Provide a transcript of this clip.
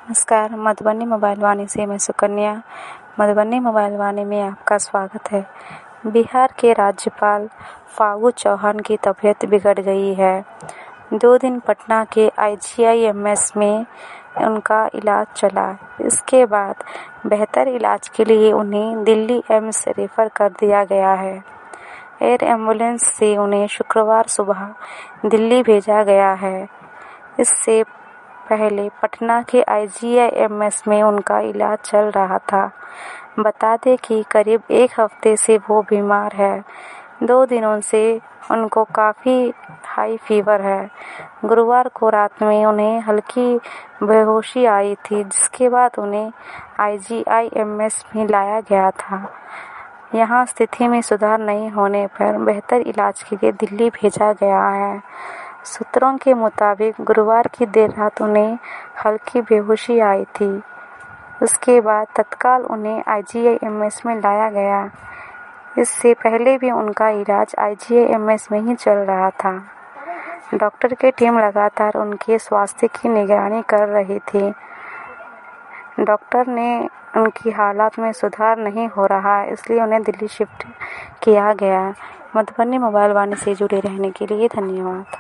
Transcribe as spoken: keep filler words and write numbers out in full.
नमस्कार, मधुबनी मोबाइल वाणी से मैं सुकन्या। मधुबनी मोबाइल वाणी में आपका स्वागत है। बिहार के राज्यपाल फागू चौहान की तबीयत बिगड़ गई है। दो दिन पटना के आई जी आई एम एस में उनका इलाज चला। इसके बाद बेहतर इलाज के लिए उन्हें दिल्ली एम्स रेफर कर दिया गया है। एयर एम्बुलेंस से उन्हें शुक्रवार सुबह दिल्ली भेजा गया है। इससे पहले पटना के आई जी आई एम एस में उनका इलाज चल रहा था। बता दें कि करीब एक हफ्ते से वो बीमार है। दो दिनों से उनको काफ़ी हाई फीवर है। गुरुवार को रात में उन्हें हल्की बेहोशी आई थी, जिसके बाद उन्हें आई जी आई एम एस में लाया गया था। यहाँ स्थिति में सुधार नहीं होने पर बेहतर इलाज के लिए दिल्ली भेजा गया है। सूत्रों के मुताबिक गुरुवार की देर रात उन्हें हल्की बेहोशी आई थी। उसके बाद तत्काल उन्हें आई जी आई एम एस में लाया गया। इससे पहले भी उनका इलाज आई जी आई एम एस में ही चल रहा था। डॉक्टर की टीम लगातार उनके स्वास्थ्य की निगरानी कर रही थी। डॉक्टर ने उनकी हालत में सुधार नहीं हो रहा है, इसलिए उन्हें दिल्ली शिफ्ट किया गया। मधुबनी मोबाइल वाणी से जुड़े रहने के लिए धन्यवाद।